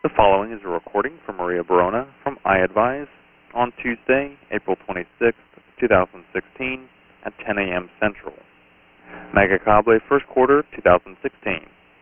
The following is a recording from Maria Barona from iAdvise on Tuesday, April 26, 2016 at 10 a.m. Central. Megacable First Quarter 2016.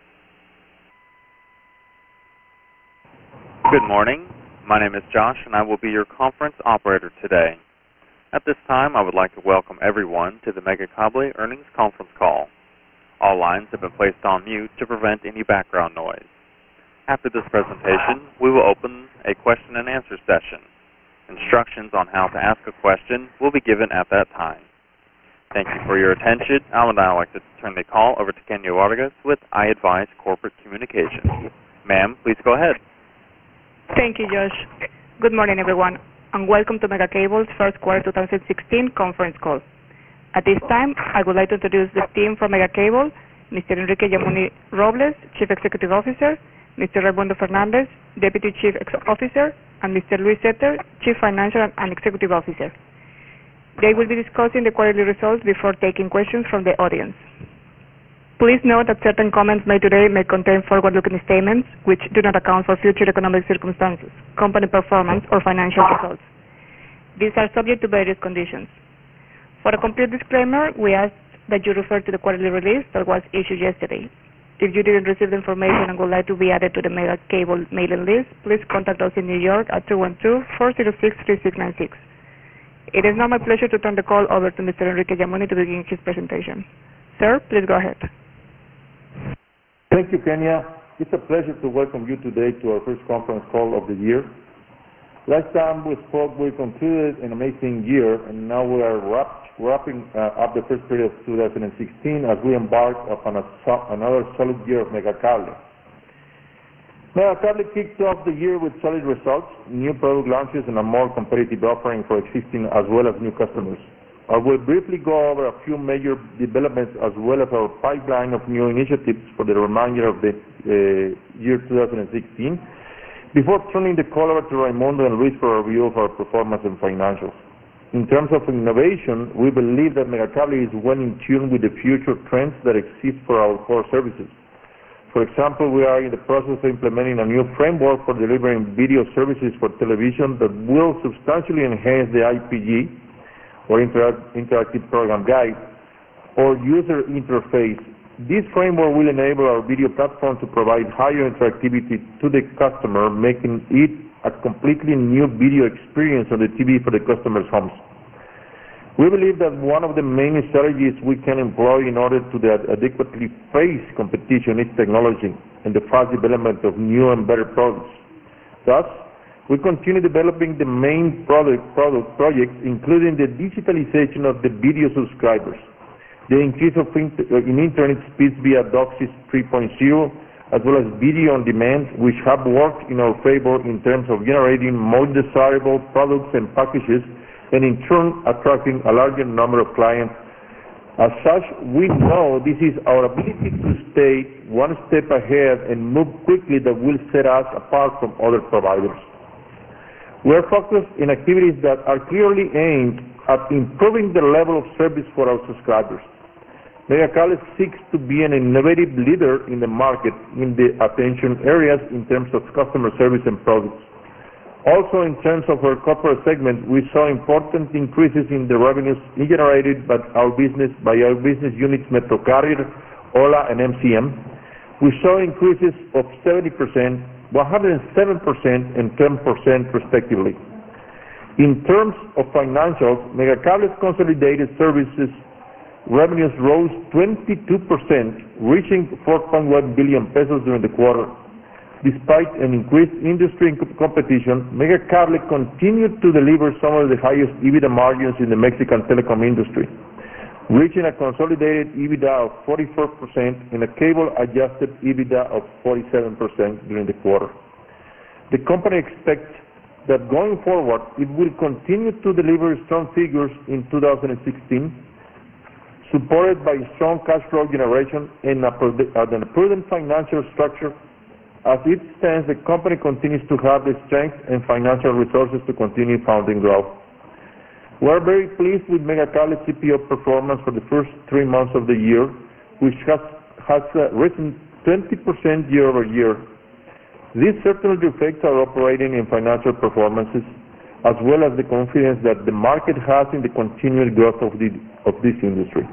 Good morning. My name is Josh and I will be your conference operator today. At this time, I would like to welcome everyone to the Megacable Earnings Conference Call. All lines have been placed on mute to prevent any background noise. After this presentation, we will open a question and answer session. Instructions on how to ask a question will be given at that time. Thank you for your attention. I would now like to turn the call over to Kenya Vargas with iAdvise Corporate Communications. Ma'am, please go ahead. Thank you, Josh. Good morning, everyone, and welcome to Megacable's First Quarter 2016 Conference Call. At this time, I would like to introduce the team from Megacable: Mr. Enrique Yamuni Robles, Chief Executive Officer, Mr. Raimundo Fernandez, Deputy Chief Officer, and Mr. Luis Setter, Chief Financial and Executive Officer. They will be discussing the quarterly results before taking questions from the audience. Please note that certain comments made today may contain forward-looking statements which do not account for future economic circumstances, company performance, or financial results. These are subject to various conditions. For a complete disclaimer, we ask that you refer to the quarterly release that was issued yesterday. If you didn't receive the information and would like to be added to the Megacable mailing list, please contact us in New York at 212-406-3696. It is now my pleasure to turn the call over to Mr. Enrique Yamuni to begin his presentation. Sir, please go ahead. Thank you, Kenya. It's a pleasure to welcome you today to our first conference call of the year. Last time we spoke, we concluded an amazing year, and now we are wrapping up the first period of 2016 as we embark upon another solid year of Megacable. Megacable kicked off the year with solid results, new product launches, and a more competitive offering for existing as well as new customers. I will briefly go over a few major developments as well as our pipeline of new initiatives for the remainder of the year 2016, before turning the call over to Raimundo and Luis for a review of our performance and financials. In terms of innovation, we believe that Megacable is well in tune with the future trends that exist for our core services. For example, we are in the process of implementing a new framework for delivering video services for television that will substantially enhance the IPG, or Interactive Program Guide, or user interface. This framework will enable our video platform to provide higher interactivity to the customer, making it a completely new video experience on the TV for the customer's homes. We believe that one of the main strategies we can employ in order to adequately face competition is technology and the fast development of new and better products. Thus, we continue developing the main projects, including the digitalization of the video subscribers, the increase in internet speeds via DOCSIS 3.0, as well as video on demand, which have worked in our favor in terms of generating more desirable products and packages, and in turn attracting a larger number of clients. As such, we know this is our ability to stay one step ahead and move quickly that will set us apart from other providers. We are focused in activities that are clearly aimed at improving the level of service for our subscribers. Megacable seeks to be an innovative leader in the market in the attention areas in terms of customer service and products. Also, in terms of our corporate segment, we saw important increases in the revenues generated by our business units MetroCarrier, Hola, and MCM. We saw increases of 70%, 107%, and 10% respectively. In terms of financials, Megacable's consolidated services revenues rose 22%, reaching 4.1 billion pesos during the quarter. Despite an increased industry competition, Megacable continued to deliver some of the highest EBITDA margins in the Mexican telecom industry, reaching a consolidated EBITDA of 44% and a cable-adjusted EBITDA of 47% during the quarter. The company expects that going forward, it will continue to deliver strong figures in 2016, supported by strong cash flow generation and a prudent financial structure. As it stands, the company continues to have the strength and financial resources to continue funding growth. We are very pleased with Megacable's CPO performance for the first 3 months of the year, which has risen 20% year over year. This certainly reflects our operating and financial performances, as well as the confidence that the market has in the continued growth of this industry.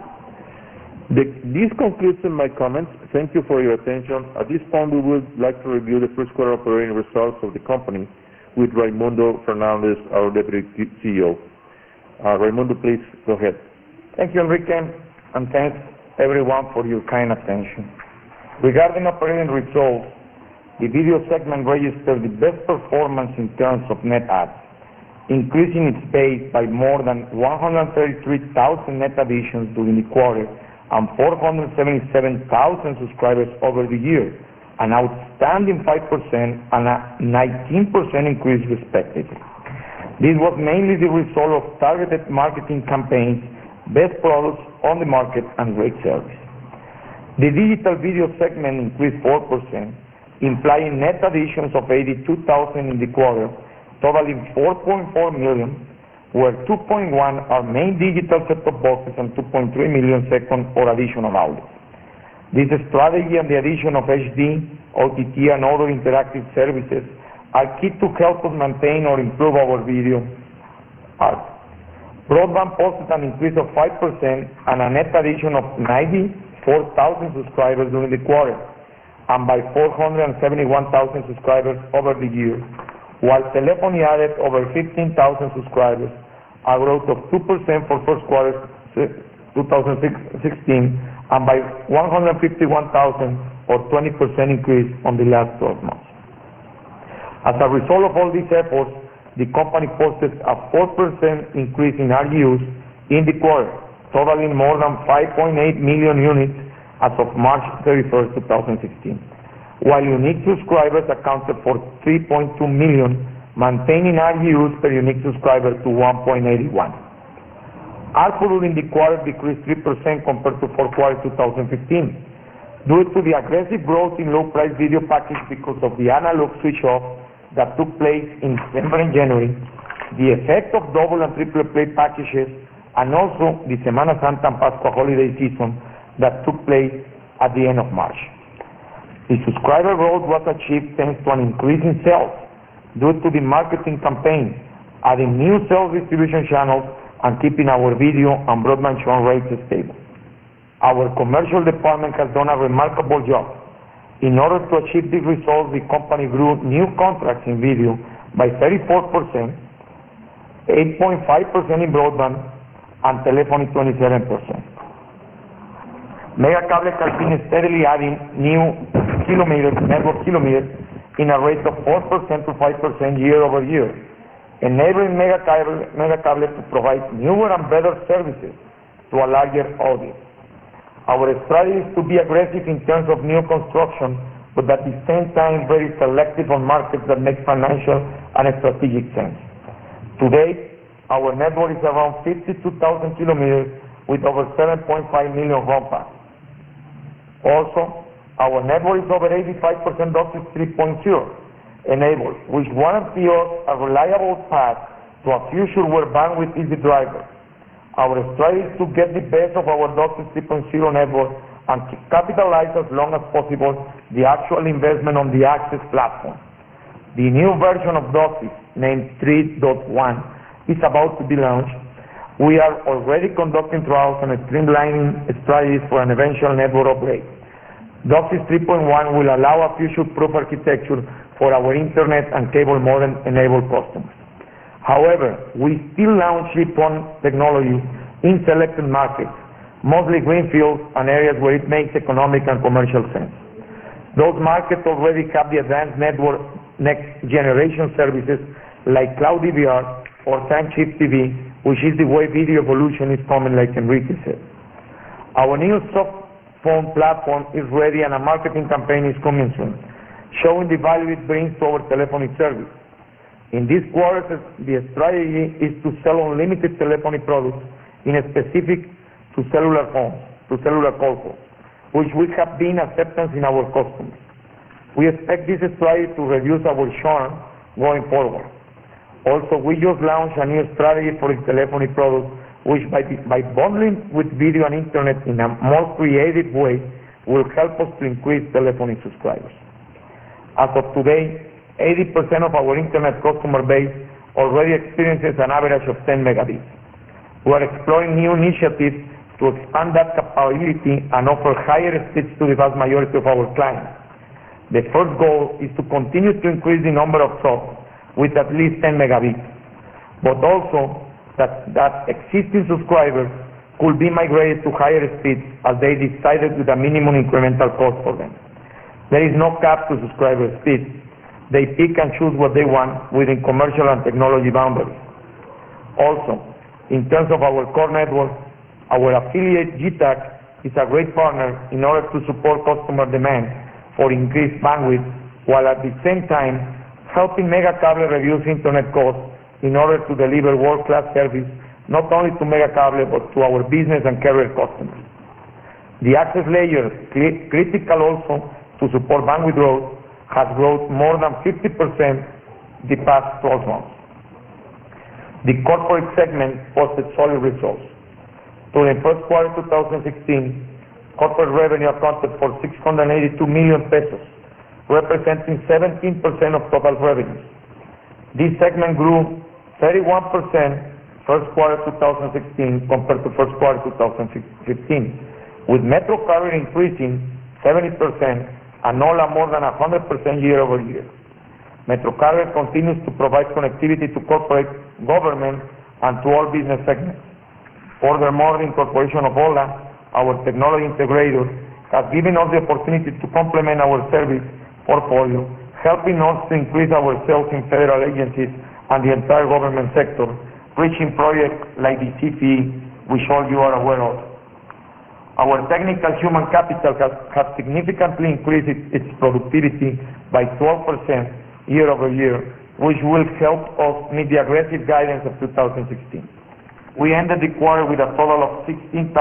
This concludes my comments. Thank you for your attention. At this point, we would like to review the first quarter operating results of the company with Raimundo Fernandez, our Deputy CEO. Raimundo, please go ahead. Thank you, Enrique, and thanks everyone for your kind attention. Regarding operating results, the video segment registered the best performance in terms of net adds, increasing its base by more than 133,000 net additions during the quarter and 477,000 subscribers over the year, an outstanding 5% and a 19% increase respectively. This was mainly the result of targeted marketing campaigns, best products on the market, and great service. The digital video segment increased 4%, implying net additions of 82,000 in the quarter, totaling 4.4 million, where 2.1 are main digital set-top boxes and 2.3 million second or additional outlets. This strategy and the addition of HD, OTT, and other interactive services are key to help us maintain or improve our video art. Broadband posted an increase of 5% and a net addition of 94,000 subscribers during the quarter, and by 471,000 subscribers over the year, while telephony added over 15,000 subscribers, a growth of 2% for first quarter 2016, and by 151,000 or 20% increase on the last 12 months. As a result of all these efforts, the company posted a 4% increase in RGUs in the quarter, totaling more than 5.8 million units as of March 31st, 2016, while unique subscribers accounted for 3.2 million, maintaining RGUs per unique subscriber to 1.81. ARPU during the quarter decreased 3% compared to fourth quarter 2015, due to the aggressive growth in low-price video packages because of the analog switch-off that took place in December and January, the effect of double and triple play packages, and also the Semana Santa and Pascua holiday season that took place at the end of March. The subscriber growth was achieved thanks to an increase in sales due to the marketing campaign, adding new sales distribution channels and keeping our video and broadband churn rates stable. Our commercial department has done a remarkable job. In order to achieve these results, the company grew new contracts in video by 34%, 8.5% in broadband, and telephony 27%. Megacable has been steadily adding new network kilometers in a rate of 4% to 5% year over year, enabling Megacable to provide newer and better services to a larger audience. Our strategy is to be aggressive in terms of new construction, but at the same time very selective on markets that make financial and strategic sense. Today, our network is around 52,000 kilometers with over 7.5 million home passes. Also, our network is over 85% DOCSIS 3.0 enabled, which guarantees us a reliable path to a future where bandwidth is the driver. Our strategy is to get the best of our DOCSIS 3.0 network and to capitalize as long as possible the actual investment on the access platform. The new version of DOCSIS, named 3.1, is about to be launched. We are already conducting trials and streamlining strategies for an eventual network upgrade. DOCSIS 3.1 will allow a future-proof architecture for our internet and cable modem-enabled customers. However, we still launch GPON technology in selected markets, mostly greenfields and areas where it makes economic and commercial sense. Those markets already have the advanced network next-generation services like Cloud DVR or Time-Shift TV, which is the way video evolution is coming, like Enrique said. Our new soft phone platform is ready and a marketing campaign is coming soon, showing the value it brings to our telephony service. In this quarter, the strategy is to sell unlimited telephony products in a specific to cellular call phones, which will have been acceptance in our customers. We expect this strategy to reduce our churn going forward. Also, we just launched a new strategy for the telephony product, which by bundling with video and internet in a more creative way will help us to increase telephony subscribers. As of today, 80% of our internet customer base already experiences an average of 10 megabits. We are exploring new initiatives to expand that capability and offer higher speeds to the vast majority of our clients. The first goal is to continue to increase the number of subs with at least 10 megabits, but also that existing subscribers could be migrated to higher speeds as they decided with a minimum incremental cost for them. There is no cap to subscriber speeds. They pick and choose what they want within commercial and technology boundaries. Also, in terms of our core network, our affiliate GTAC is a great partner in order to support customer demand for increased bandwidth, while at the same time helping Megacable reduce internet costs in order to deliver world-class service not only to Megacable but to our business and carrier customers. The access layer, critical also to support bandwidth growth, has grown more than 50% the past 12 months. The corporate segment posted solid results. During the first quarter 2016, corporate revenue accounted for 682 million pesos, representing 17% of total revenues. This segment grew 31% first quarter 2016 compared to first quarter 2015, with Metro Carrier increasing 70% and NOLA more than 100% year over year. Metro Carrier continues to provide connectivity to corporate, government, and to all business segments. Furthermore, the incorporation of OLA, our technology integrator, has given us the opportunity to complement our service portfolio, helping us to increase our sales in federal agencies and the entire government sector, reaching projects like the CPE, which all you are aware of. Our technical human capital has significantly increased its productivity by 12% year over year, which will help us meet the aggressive guidance of 2016. We ended the quarter with a total of 16,139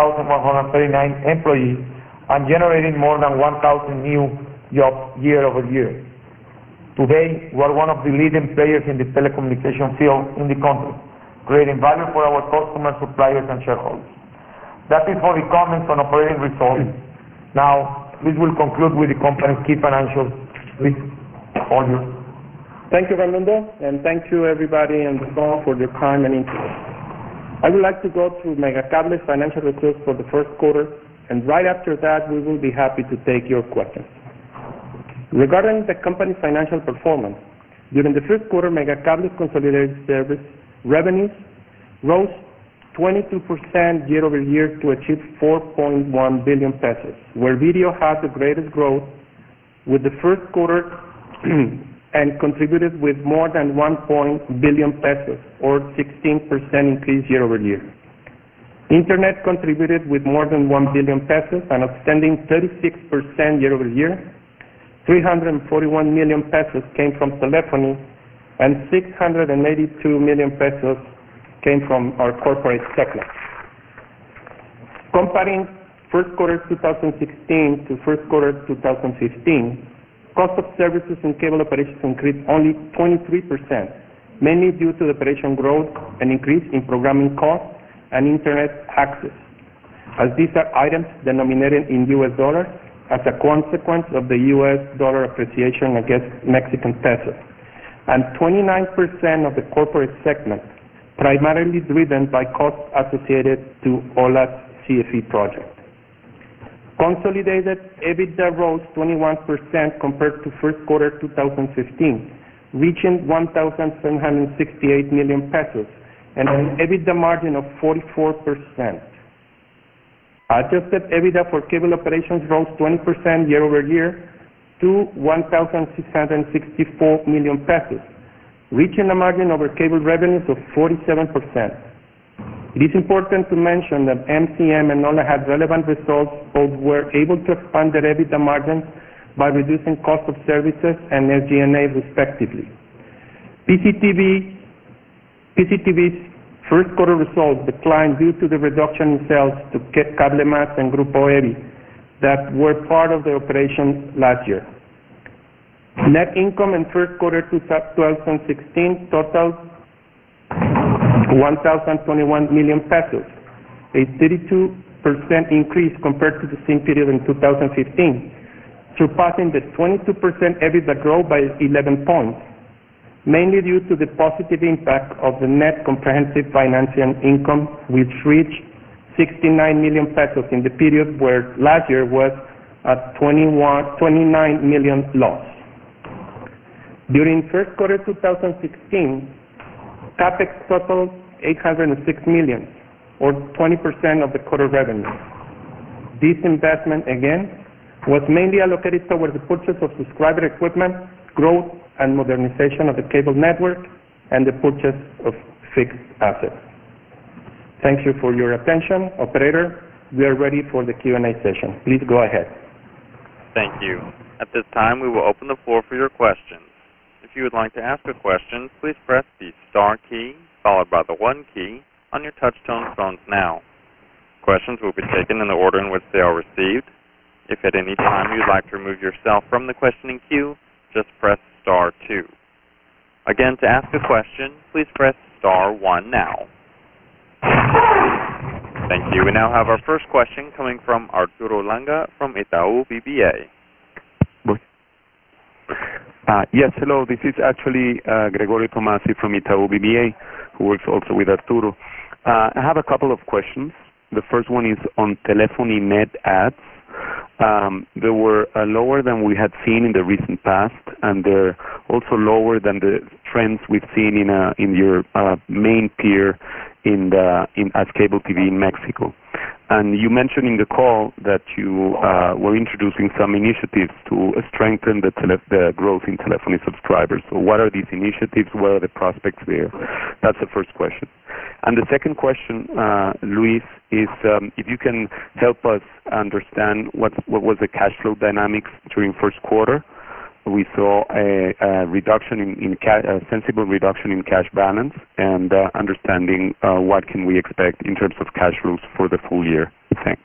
employees and generating more than 1,000 new jobs year over year. Today, we are one of the leading players in the telecommunication field in the country, creating value for our customers, suppliers, and shareholders. That is for the comments on operating results. Now, this will conclude with the company's key financials. Please, all yours. Thank you, Raimundo, and thank you everybody on the phone for your time and interest. I would like to go through Megacable's financial results for the first quarter, and right after that, we will be happy to take your questions. Regarding the company's financial performance, during the first quarter, Megacable's consolidated service revenues rose 22% year over year to achieve 4.1 billion pesos, where video had the greatest growth with the first quarter and contributed with more than 1 billion pesos, or 16% increase year over year. Internet contributed with more than 1 billion pesos, an outstanding 36% year over year. 341 million pesos came from telephony, and 682 million pesos came from our corporate segment. Comparing first quarter 2016 to first quarter 2015, cost of services in cable operations increased only 23%, mainly due to the operation growth and increase in programming costs and internet access, as these are items denominated in US dollars as a consequence of the US dollar appreciation against Mexican pesos, and 29% of the corporate segment, primarily driven by costs associated to OLA's CFE project. Consolidated EBITDA rose 21% compared to first quarter 2015, reaching 1,768 million pesos, and an EBITDA margin of 44%. Adjusted EBITDA for cable operations rose 20% year over year to 1,664 million pesos, reaching a margin over cable revenues of 47%. It is important to mention that MCM and OLA had relevant results. Both were able to expand their EBITDA margins by reducing cost of services and SG&A respectively. PCTV's first quarter results declined due to the reduction in sales to Cablemas and Grupo EBI that were part of the operation last year. Net income in first quarter 2016 totaled 1,021 million pesos, a 32% increase compared to the same period in 2015. surpassing the 22% EBITDA growth by 11 points, mainly due to the positive impact of the net comprehensive financial income, which reached 69 million pesos in the period, where last year was a 29 million loss. During first quarter 2016, CapEx totaled 806 million, or 20% of the quarter revenue. This investment, again, was mainly allocated towards the purchase of subscriber equipment, growth and modernization of the cable network, and the purchase of fixed assets. Thank you for your attention. Operator, we are ready for the Q&A session. Please go ahead. Thank you. At this time, we will open the floor for your questions. If you would like to ask a question, please press the star key followed by the 1 key on your touch-tone phones now. Questions will be taken in the order in which they are received. If at any time you'd like to remove yourself from the questioning queue, just press star 2. Again, to ask a question, please press star 1 now. Thank you. We now have our first question coming from Arturo Langa from Itaú BBA. Yes, hello. This is actually Gregorio Tomasi from Itaú BBA, who works also with Arturo. I have a couple of questions. The first one is on telephony net adds. They were lower than we had seen in the recent past, and they're also lower than the trends we've seen in your main peer as cable TV in Mexico. And you mentioned in the call that you were introducing some initiatives to strengthen the growth in telephony subscribers. So what are these initiatives? What are the prospects there? That's the first question. And the second question, Luis, is if you can help us understand what was the cash flow dynamics during first quarter. We saw a reduction a sensible reduction in cash balance, and understanding what can we expect in terms of cash flows for the full year. Thanks.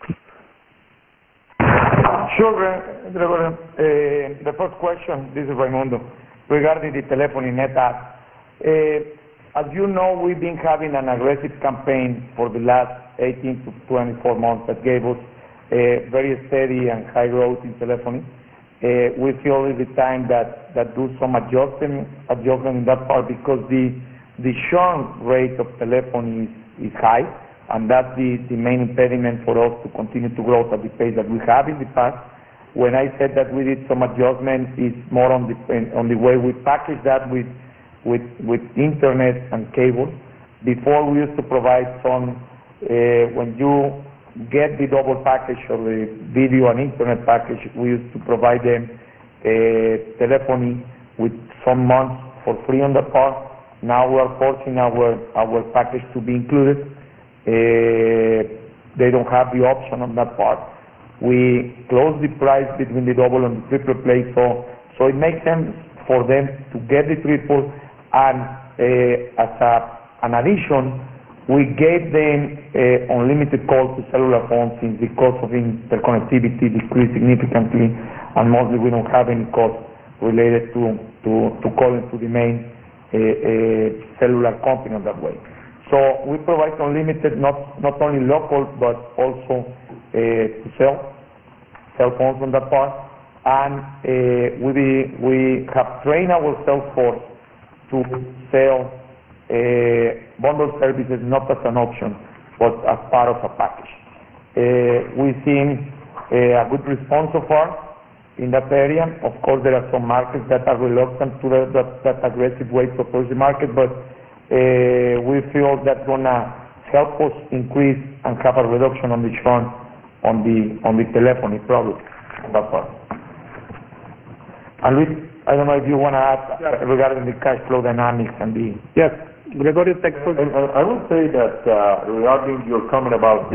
Sure, Gregorio. The first question, this is Raimundo, regarding the telephony net add. As you know, we've been having an aggressive campaign for the last 18 to 24 months that gave us a very steady and high growth in telephony. We feel it's the time that do some adjustment in that part, because the churn rate of telephony is high, and that's the main impediment for us to continue to grow at the pace that we have in the past. When I said that we did some adjustment, it's more on the way we package that with internet and cable. Before, we used to provide some, when you get the double package of the video and internet package, we used to provide them telephony with some months for free on the part. Now we are forcing our package to be included. They don't have the option on that part. We close the price between the double and the triple play, so it makes sense for them to get the triple. And as an addition, we gave them unlimited calls to cellular phones, since the cost of interconnectivity decreased significantly, and mostly we don't have any cost related to calling to the main cellular company that way. So we provide unlimited, not only local, but also to cell phones on that part. And we have trained our sales force to sell bundled services, not as an option, but as part of a package. We've seen a good response so far in that area. Of course, there are some markets that are reluctant to that aggressive way to approach the market, but we feel that's gonna help us increase and have a reduction on the churn on the telephony product on that part. And Luis, I don't know if you want to add regarding the cash flow dynamics and the... Yes, Gregorio, thanks for... I would say that regarding your comment about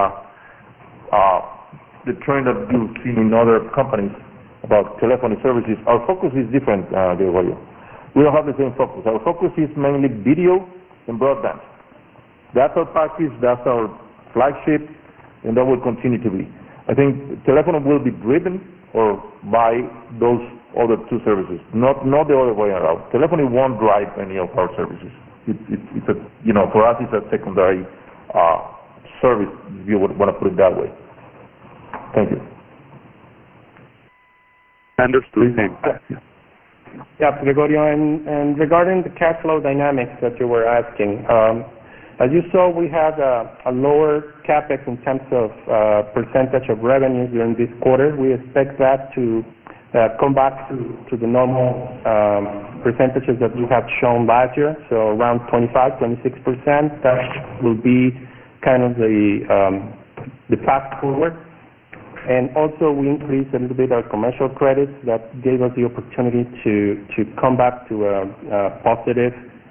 the trend that you've seen in other companies about telephony services, our focus is different, Gregorio. We don't have the same focus. Our focus is mainly video and broadband. That's our package, that's our flagship, and that will continue to be. I think telephony will be driven by those other two services, not the other way around. Telephony won't drive any of our services. It's for us, it's a secondary service, if you would want to put it that way. Thank you. Understood. Thanks. Yeah, Gregorio, and regarding the cash flow dynamics that you were asking, as you saw, we had a lower CapEx in terms of percentage of revenue during this quarter. We expect that to come back to the normal percentages that we have shown last year, so around 25, 26%. That will be kind of the path forward. And also, we increased a little bit our commercial credits. That gave us the opportunity to come back to a positive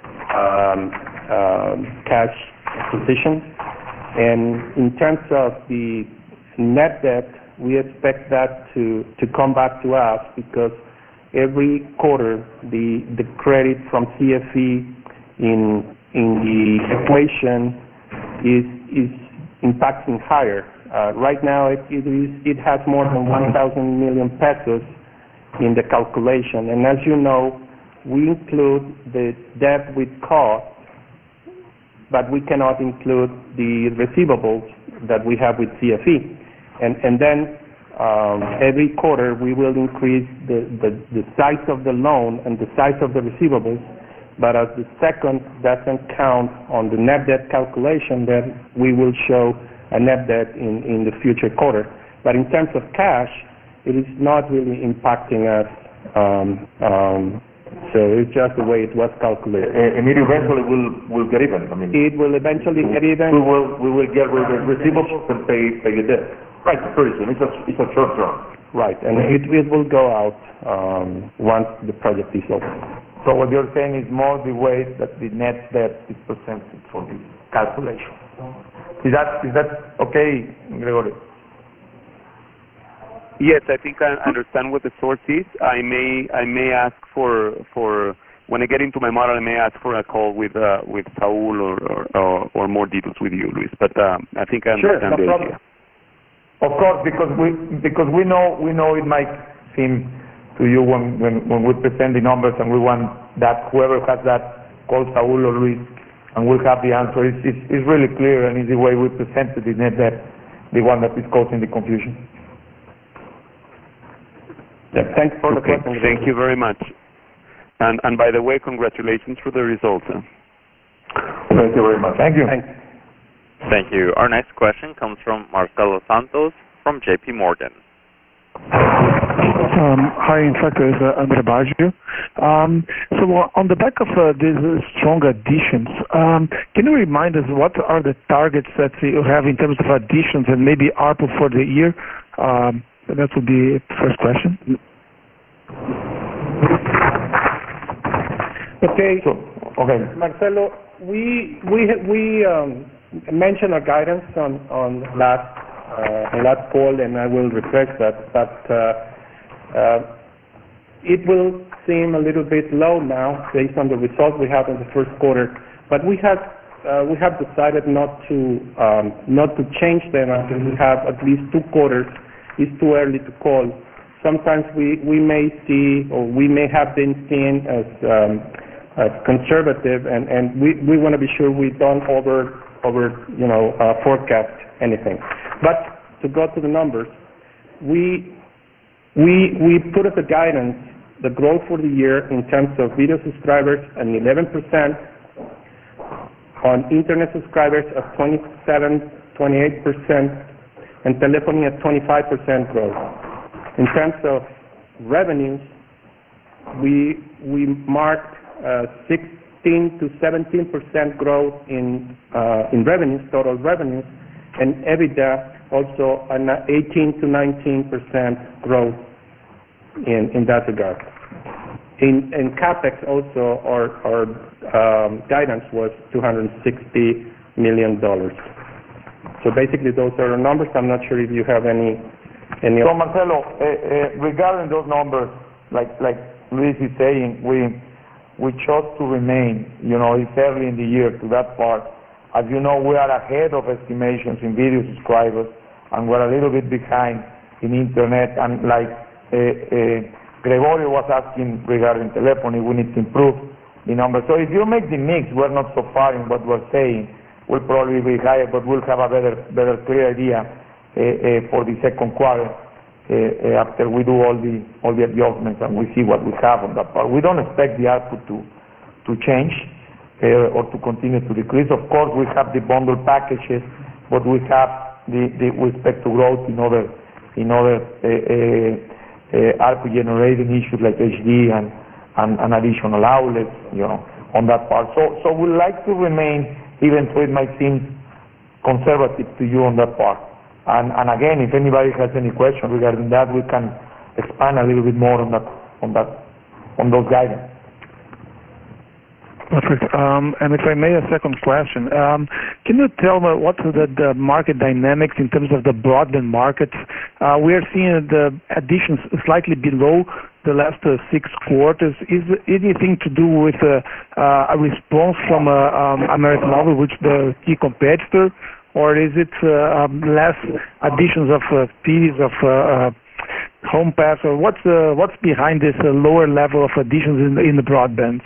cash position. And in terms of the net debt, we expect that to come back to us because every quarter the credit from CFE in the equation is impacting higher. Right now, it has more than 1,000 million pesos in the calculation. And as you know, we include the debt with cost, but we cannot include the receivables that we have with CFE. And then every quarter we will increase the size of the loan and the size of the receivables, but as the second doesn't count on the net debt calculation, then we will show a net debt in the future quarter. But in terms of cash, it is not really impacting us. So it's just the way it was calculated. And it eventually will get even. I mean, it will eventually get even. We will get rid of receivables and pay the debt. Right, very soon. It's a short term. Right, and it will go out once the project is over. So what you're saying is more the way that the net debt is presented for the calculation. Is that okay, Gregorio? Yes, I think I understand what the source is. I may ask for when I get into my model, I may ask for a call with Saul or more details with you, Luis. But I think I understand the idea. Of course, because we know it might seem to you when we present the numbers and we want that whoever has that call Saul or Luis and we'll have the answer. It's really clear and it's the way we presented the net debt, the one that is causing the confusion. Yeah, thanks for the question. Thank you very much. And by the way, congratulations for the results. Thank you very much. Thank you. Thanks. Thank you. Our next question comes from Marcelo Santos from J.P. Morgan. Hi, in fact, it's Andre Baggio. So on the back of these strong additions, can you remind us what are the targets that you have in terms of additions and maybe ARPU for the year? That would be the first question. Okay, Marcelo, we mentioned our guidance on last call, and I will refresh that. But it will seem a little bit low now based on the results we have in the first quarter. But we have decided not to change them until we have at least 2 quarters. It's too early to call. Sometimes we may see, or we may have been seen as conservative, and we want to be sure we don't over forecast anything. But to go to the numbers, we put as a guidance the growth for the year in terms of video subscribers at 11%, on internet subscribers at 28%, and telephony at 25% growth. In terms of revenues, we marked 16 to 17% growth in revenues, total revenues, and EBITDA also an 18 to 19% growth in that regard. In CapEx also, our guidance was $260 million. So basically, those are our numbers. I'm not sure if you have any. So Marcelo, regarding those numbers, like Luis is saying, we chose to remain. It's early in the year to that part. As you know, we are ahead of estimations in video subscribers, and we're a little bit behind in internet. And like Gregorio was asking regarding telephony, we need to improve the numbers. So if you make the mix, we're not so far in what we're saying. We'll probably be higher, but we'll have a better clear idea for the second quarter. after we do all the adjustments and we see what we have on that part. We don't expect the ARPU to change or to continue to decrease. Of course, we have the bundle packages, but we have we expect to growth in other ARPU generating issues like HD and additional outlets, on that part. So we like to remain, even though it might seem conservative to you on that part. And again, if anybody has any question regarding that, we can expand a little bit more on those guidance. Perfect. And if I may, a second question. Can you tell me what's the market dynamics in terms of the broadband market? We are seeing the additions slightly below the last 6 quarters. Is anything to do with a response from América Móvil, which the key competitor, or is it less additions of fees of home pass, or what's behind this lower level of additions in the broadband?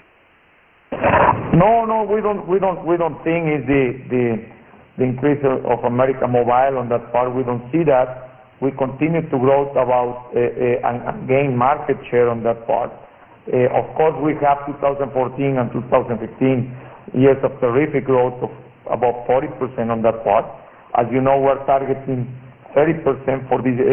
No, we don't think it's the increase of América Móvil on that part. We don't see that. We continue to grow about and gain market share on that part. Of course, we have 2014 and 2015 years of terrific growth of about 40% on that part. As you know, we're targeting 30% for this,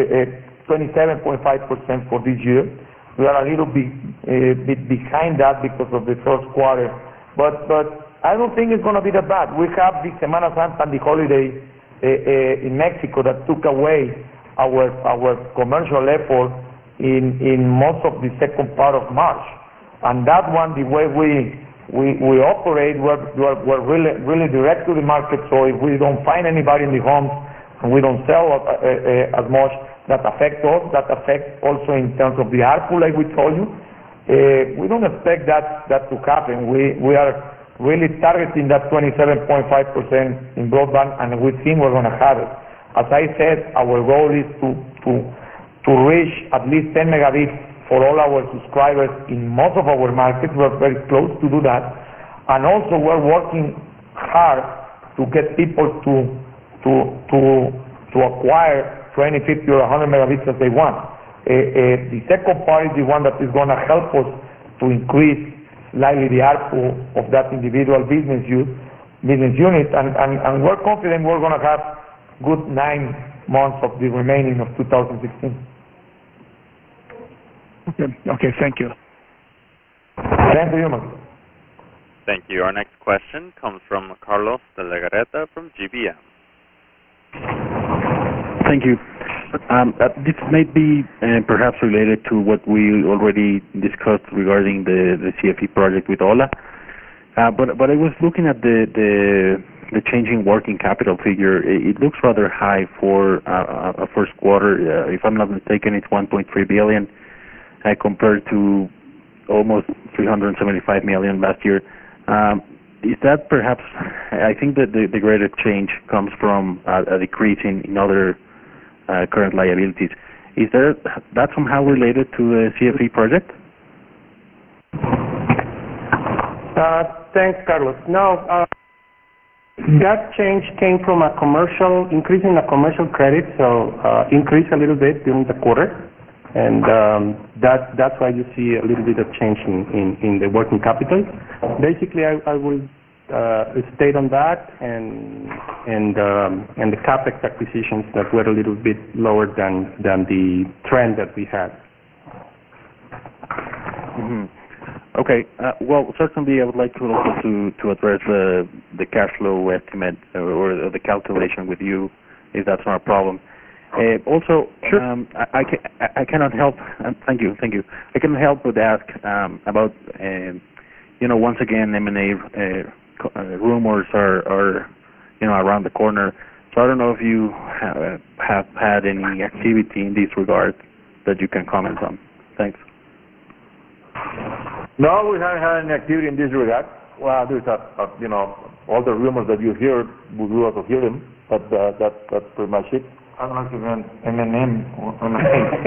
27.5% for this year. We are a little bit behind that because of the first quarter, but I don't think it's going to be that bad. We have the Semana Santa and the holiday in Mexico that took away our commercial effort in most of the second part of March, and that one, the way we operate, we're really direct to the market. So if we don't find anybody in the homes and we don't sell as much, that affects us. That affects also in terms of the ARPU, like we told you. We don't expect that to happen. We are really targeting that 27.5% in broadband, and we think we're going to have it. As I said, our goal is to reach at least 10 megabits for all our subscribers in most of our markets. We're very close to do that, and also we're working hard to get people to acquire 20, 50, or 100 megabits as they want. The second part is the one that is going to help us to increase slightly the ARPU of that individual business unit, and we're confident we're going to have good 9 months of the remaining of 2016. Okay, thank you. Thank you, man. Thank you. Our next question comes from Carlos de la Garreta from GBM. Thank you. This may be perhaps related to what we already discussed regarding the CFE project with Ho1a, but I was looking at the changing working capital figure. It looks rather high for a first quarter. If I'm not mistaken, it's 1.3 billion compared to almost 375 million last year. Is that perhaps, I think that the greatest change comes from a decrease in other current liabilities. Is that somehow related to the CFE project? Thanks, Carlos. No, that change came from a commercial increase in a commercial credit, so increased a little bit during the quarter, and that's why you see a little bit of change in the working capital. Basically, I will state on that and the CapEx acquisitions that were a little bit lower than the trend that we had. Mm-hmm. Okay. Well, certainly I would like to also to address the cash flow estimate or the calculation with you, if that's not a problem. Also, sure. I cannot help. Thank you. I cannot help but ask about once again M&A rumors are around the corner. So I don't know if you have had any activity in this regard that you can comment on. Thanks. No, we haven't had any activity in this regard. Well, there's all the rumors that you hear, we will also hear them, but that's pretty much it. I don't know if you meant M&M or M&A.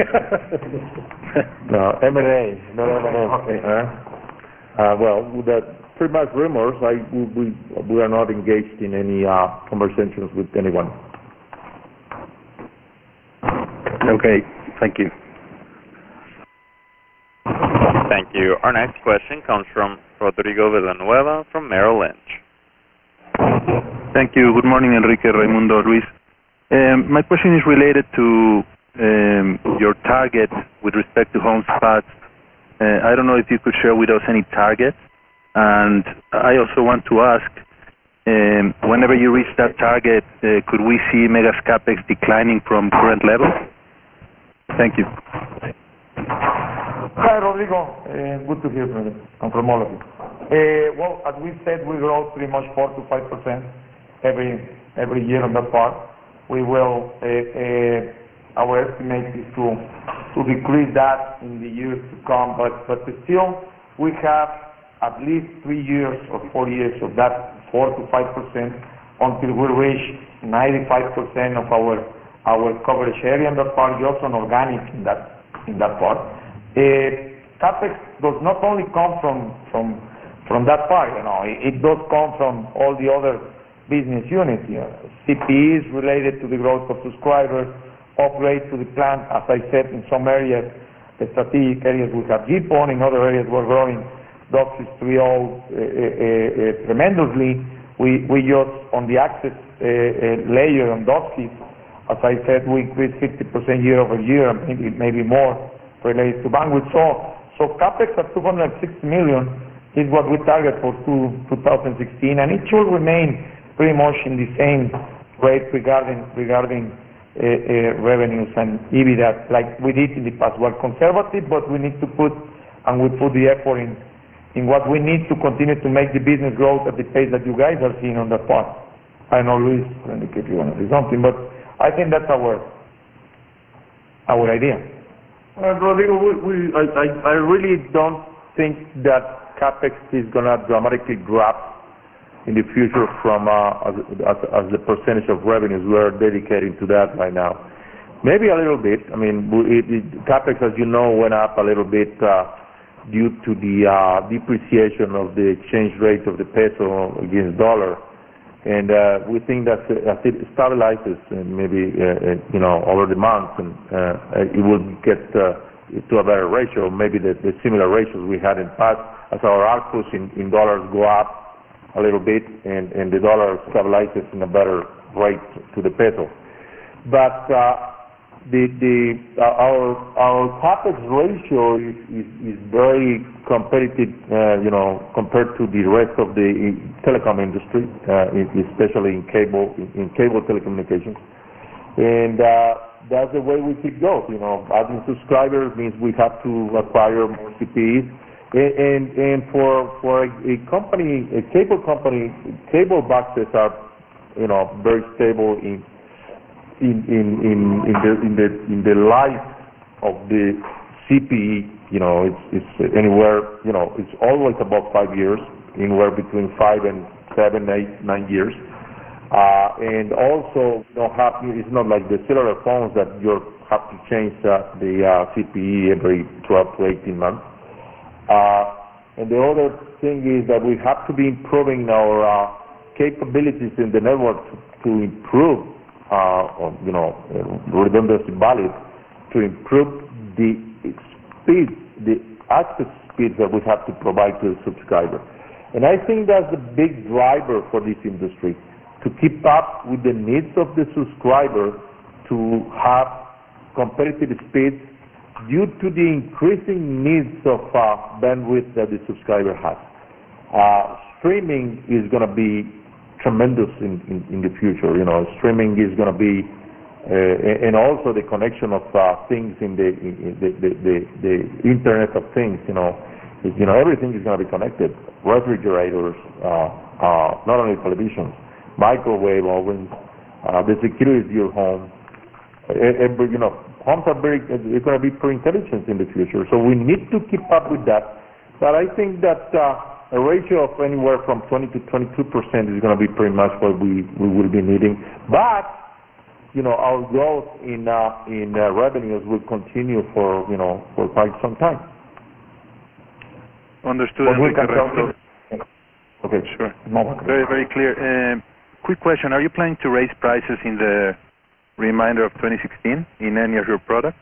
No, M&A, not M&M. Okay. Well, that pretty much rumors. We are not engaged in any conversations with anyone. Okay, thank you. Thank you. Our next question comes from Rodrigo Villanueva from Merrill Lynch. Thank you. Good morning, Enrique, Raimundo, Luis. My question is related to your target with respect to homes passed. I don't know if you could share with us any targets. And I also want to ask, whenever you reach that target, could we see Mega's capex declining from current levels? Thank you. Hi, Rodrigo. Good to hear from you and from all of you. Well, as we said, we grow pretty much 4 to 5% every year on that part. We will. Our estimate is to decrease that in the years to come, but still we have at least 3 years or 4 years of that 4 to 5% until we reach 95% of our coverage area in that part, just on organic in that part. CapEx does not only come from that part, it does come from all the other business units. CPEs related to the growth of subscribers, upgrade to the plant, as I said, in some areas, the strategic areas we have GPON, in other areas we're growing DOCSIS 3.0 tremendously. We just, on the access layer on DOCSIS, as I said, we increased 50% year over year, and maybe more related to bandwidth. So CapEx at $260 million is what we target for 2016, and it should remain pretty much in the same rate regarding revenues and EBITDA like we did in the past. We're conservative, but we need to put the effort in what we need to continue to make the business grow at the pace that you guys are seeing on that part. I know Luis, if you want to say something, but I think that's our idea. Rodrigo, I really don't think that CapEx is going to dramatically drop in the future from as the percentage of revenues we're dedicating to that right now. Maybe a little bit. I mean, CapEx, as you know, went up a little bit due to the depreciation of the exchange rate of the peso against dollar. And we think that as it stabilizes, and maybe over the months, and it will get to a better ratio, maybe the similar ratios we had in the past, as our outputs in dollars go up a little bit, and the dollar stabilizes in a better rate to the peso. But our CapEx ratio is very competitive, compared to the rest of the telecom industry, especially in cable telecommunications. And that's the way we keep going. Adding subscribers means we have to acquire more CPEs. And for a company, a cable company, cable boxes are, very stable in the life of the CPE. It's anywhere, it's always about 5 years, anywhere between 5 and 7, 8, 9 years. And also, it's not like the cellular phones that you have to change the CPE every 12 to 18 months. And the other thing is that we have to be improving our capabilities in the network to improve, redundancy value, to improve the speed, the access speeds that we have to provide to the subscriber. And I think that's the big driver for this industry, to keep up with the needs of the subscriber, to have competitive speeds due to the increasing needs of bandwidth that the subscriber has. Streaming is going to be tremendous in the future. Streaming is going to be, and also the connection of things in the Internet of Things. Everything is going to be connected. Refrigerators, not only televisions, microwave ovens, the security of your home. Homes are going to be pretty intelligent in the future, so we need to keep up with that. But I think that a ratio of anywhere from 20 to 22% is going to be pretty much what we will be needing. But our growth in revenues will continue for quite some time. Understood. Okay, sure. Very, very clear. Quick question: are you planning to raise prices in the remainder of 2016 in any of your products?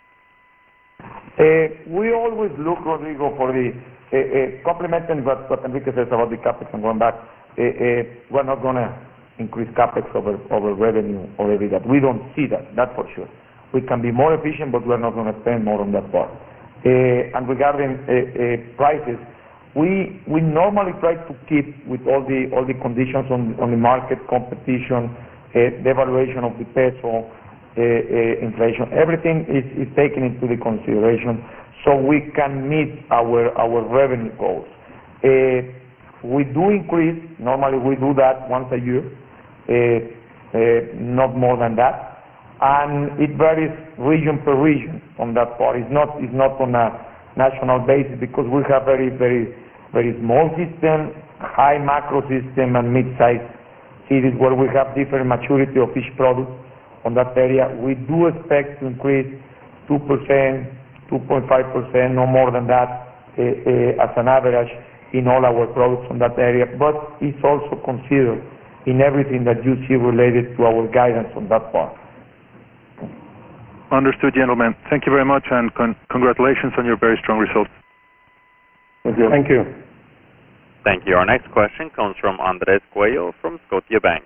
We always look, Rodrigo, for the complementing what Enrique says about the CapEx and going back. We're not going to increase CapEx over revenue or EBITDA. We don't see that's for sure. We can be more efficient, but we're not going to spend more on that part. And regarding prices, we normally try to keep with all the conditions on the market, competition, devaluation of the peso, inflation. Everything is taken into the consideration so we can meet our revenue goals. We do increase. Normally we do that once a year, not more than that, and it varies region per region on that part. It's not on a national basis because we have very small system, high macro system, and mid-size cities where we have different maturity of each product. On that area, we do expect to increase 2%, 2.5%, no more than that, as an average in all our products on that area. But it's also considered in everything that you see related to our guidance on that part. Understood, gentlemen. Thank you very much, and congratulations on your very strong results. Thank you. Thank you. Thank you. Our next question comes from Andres Cuello from Scotiabank.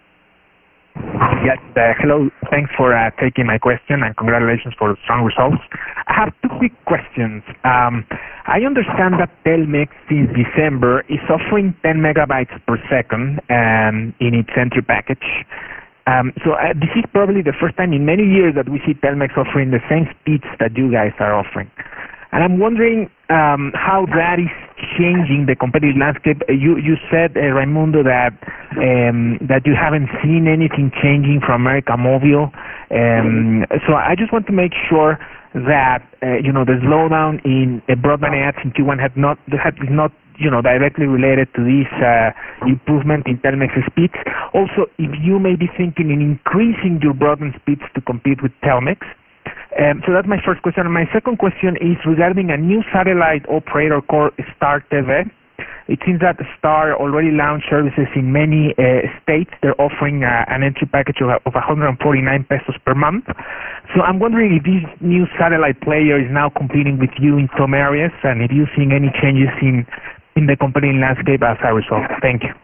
Yes, hello. Thanks for taking my question, and congratulations for the strong results. I have two quick questions. I understand that Telmex since December is offering 10 megabytes per second in its entry package. So this is probably the first time in many years that we see Telmex offering the same speeds that you guys are offering. And I'm wondering how that is changing the competitive landscape. You said, Raimundo, that you haven't seen anything changing from América Móvil. So I just want to make sure that the slowdown in broadband adds in Q1 is not directly related to this improvement in Telmex speeds. Also, if you may be thinking in increasing your broadband speeds to compete with Telmex. So that's my first question. And my second question is regarding a new satellite operator called Star TV. It seems that Star already launched services in many states. They're offering an entry package of 149 pesos per month. So I'm wondering if this new satellite player is now competing with you in some areas, and if you're seeing any changes in the competitive landscape as a result. Thank you.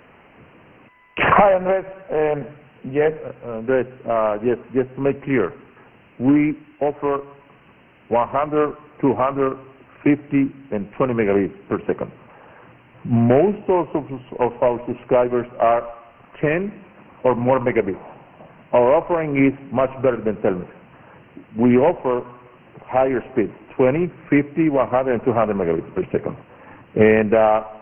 Hi, Andres. Yes, Andres, yes, just to make clear, we offer 100, 250, and 20 megabits per second. Most of our subscribers are 10 or more megabits. Our offering is much better than Telmex. We offer higher speeds, 20, 50, 100, and 200 megabits per second. And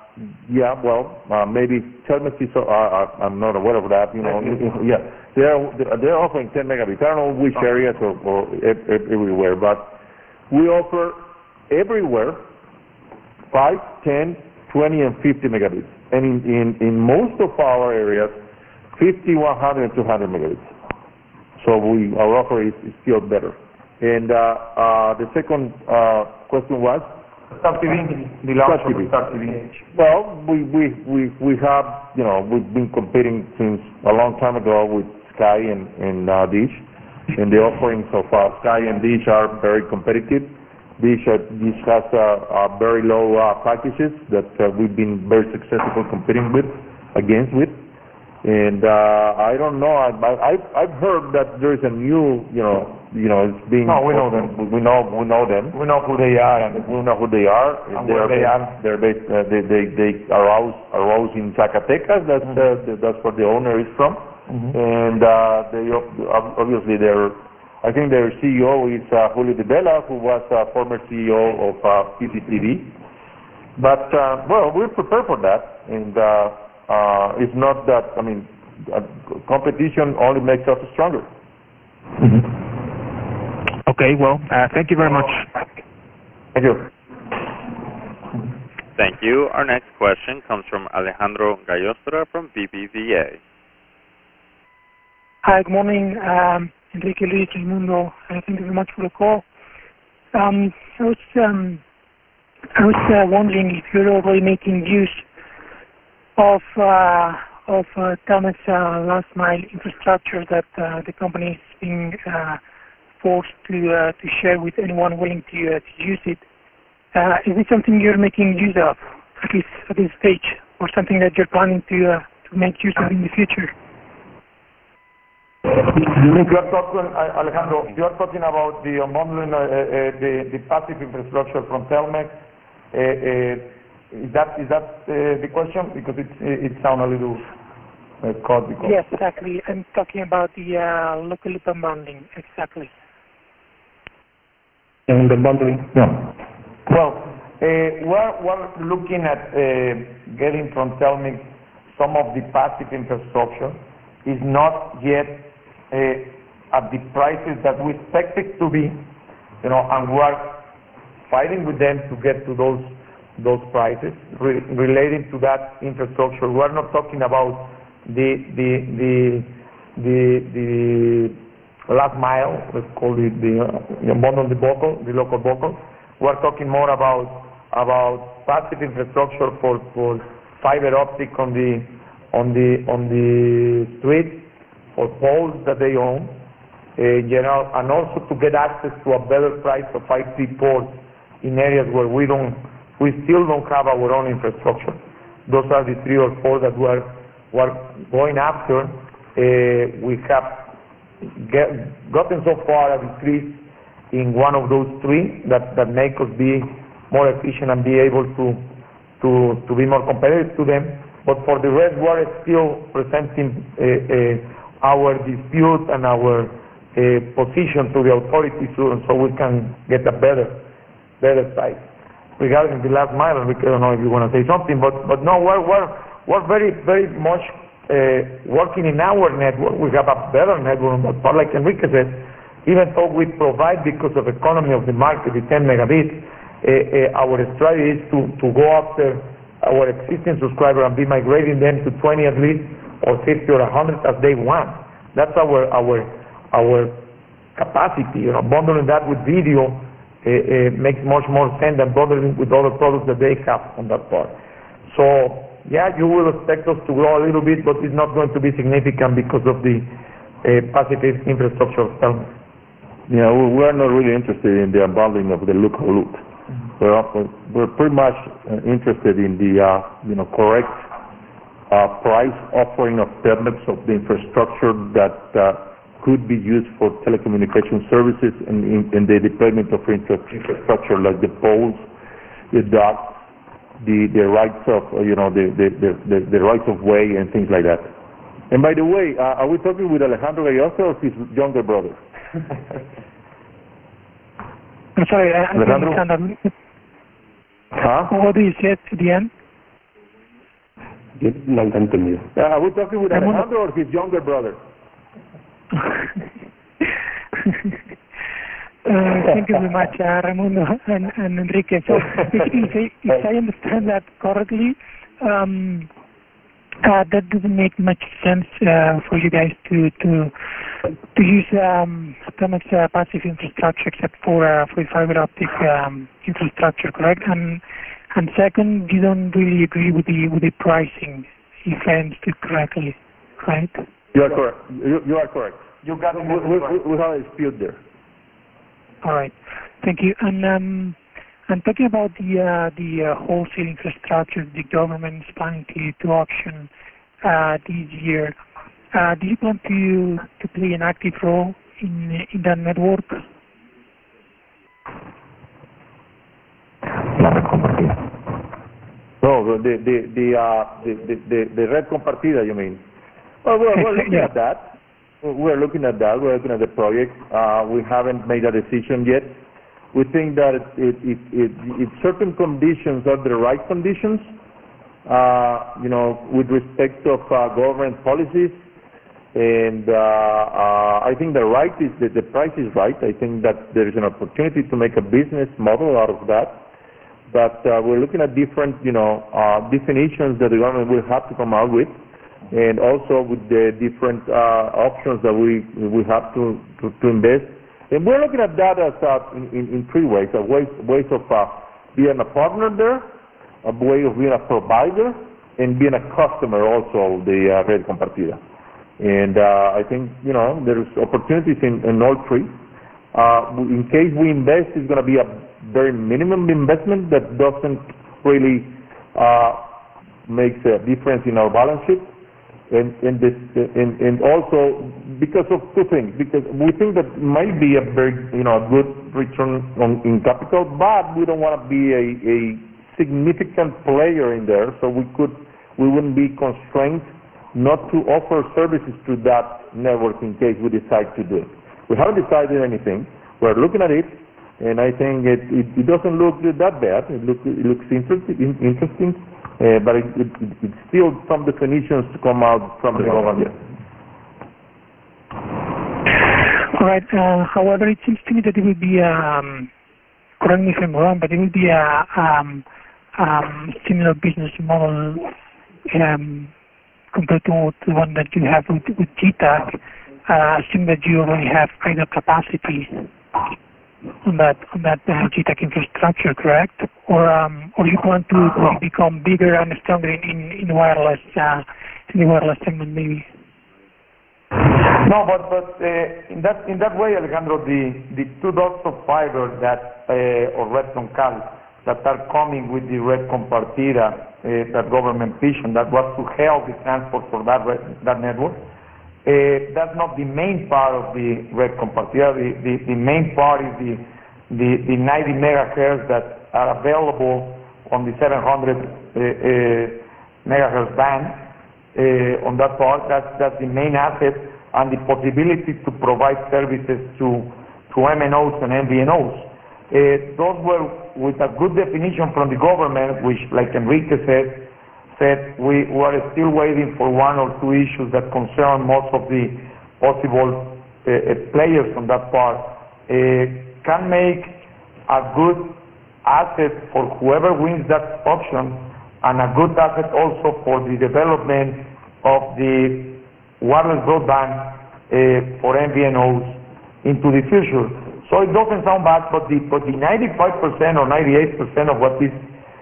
maybe Telmex is, I'm not aware of that, yeah. They're offering 10 megabits. I don't know which areas or everywhere, but we offer everywhere 5, 10, 20, and 50 megabits. And in most of our areas, 50, 100, and 200 megabits. So our offer is still better. And the second question was? Star TV, the launch of Star TV. Well, we have, we've been competing since a long time ago with Sky and Dish, and the offerings of Sky and Dish are very competitive. Dish has very low packages that we've been very successful competing against. And I don't know. I've heard that there is a new, it's being. No, we know them. We know them. We know who they are, and we know who they are. And where they are. They arose in Zacatecas. That's where the owner is from. Mm-hmm. And they obviously I think their CEO is Julio de Vela, who was former CEO of PCTV. But we're prepared for that, and it's not that. I mean, competition only makes us stronger. Mm-hmm. Okay, thank you very much. Thank you. Thank you. Our next question comes from Alejandro Gallostra from BBVA. Hi, good morning, Enrique, Luis, Raimundo. Thank you very much for the call. I was wondering if you're already making use of Telmex last mile infrastructure that the company is being forced to share with anyone willing to use it. Is it something you're making use of, at least at this stage, or something that you're planning to make use of in the future? Alejandro, you are talking about the unbundling the passive infrastructure from Telmex. Is that the question? Because it sounds a little caught. Yes, exactly. I'm talking about the local loop unbundling. Exactly. And the bundling? Yeah. Well, we're looking at getting from Telmex some of the passive infrastructure. Is not yet at the prices that we expect it to be, and we're fighting with them to get to those prices relating to that infrastructure. We're not talking about the last mile, let's call it the bundle, the local bundle. We're talking more about passive infrastructure for fiber optic on the street, or poles that they own, and also to get access to a better price of 5G ports in areas where we still don't have our own infrastructure. Those are the 3 or 4 that we're going after. We have gotten so far a decrease in one of those 3 that make us be more efficient and be able to be more competitive to them. But for the rest, we're still presenting our dispute and our position to the authorities so we can get a better price. Regarding the last mile, Enrique, I don't know if you want to say something, but no, we're very, very much working in our network. We have a better network on that part, like Enrique said. Even though we provide, because of economy of the market, the 10 megabits, our strategy is to go after our existing subscriber and be migrating them to 20 at least, or 50 or 100 as they want. That's our capacity. Bundling that with video makes much more sense than bundling with other products that they have on that part. So yeah, you will expect us to grow a little bit, but it's not going to be significant because of the passive infrastructure of Telmex. Yeah, we're not really interested in the unbundling of the local loop. We're pretty much interested in the correct price offering of Telmex of the infrastructure that could be used for telecommunication services and the deployment of infrastructure like the poles, the ducts, the rights of the rights of way and things like that. And by the way, are we talking with Alejandro Gayoso or his younger brother? I'm sorry, I don't understand. What did you say at the end? Are we talking with Alejandro or his younger brother? Thank you very much, Raimundo and Enrique. So, if I understand that correctly, that doesn't make much sense for you guys to use Telmex passive infrastructure except for fiber optic infrastructure, correct? And second, you don't really agree with the pricing, if I understood correctly, right? You are correct. You are correct. You got it. We have a dispute there. All right, thank you. And talking about the wholesale infrastructure the government is planning to auction this year, do you plan to play an active role in that network? No, the red compartida, you mean? Well, we're looking at that. We're looking at that. We're looking at the project. We haven't made a decision yet. We think that if certain conditions are the right conditions, with respect of government policies, and I think the price is right. I think that there is an opportunity to make a business model out of that. But we're looking at different, definitions that the government will have to come out with, and also with the different options that we have to invest. And we're looking at that as in 3 ways: ways of being a partner there, a way of being a provider, and being a customer also of the red compartida. And I think, there's opportunities in all three. In case we invest, it's going to be a very minimum investment that doesn't really make a difference in our balance sheet. And also because of two things, because we think that might be a very, a good return in capital, but we don't want to be a significant player in there, so we wouldn't be constrained not to offer services to that network in case we decide to do it. We haven't decided anything. We're looking at it, and I think it doesn't look that bad. It looks interesting, but it's still some definitions to come out from the government. All right. However, it seems to me that it will be, correct me if I'm wrong, but it will be a similar business model compared to the one that you have with GTAC, assuming that you already have idle capacity on that GTAC infrastructure, correct? Or you want to become bigger and stronger in the wireless segment, maybe? No, but in that way, Alejandro, the 2 dots of fiber that or Red Troncal that are coming with the Red Compartida, that government vision that was to help the transport for that network. That's not the main part of the Red Compartida. The main part is the 90 megahertz that are available on the 700 megahertz band. On that part, that's the main asset, and the possibility to provide services to MNOs and MVNOs. Those were with a good definition from the government, which, like Enrique said we were still waiting for 1 or 2 issues that concern most of the possible players on that part. Can make a good asset for whoever wins that auction, and a good asset also for the development of the wireless broadband for MVNOs into the future. So it doesn't sound bad, but the 95% or 98% of what is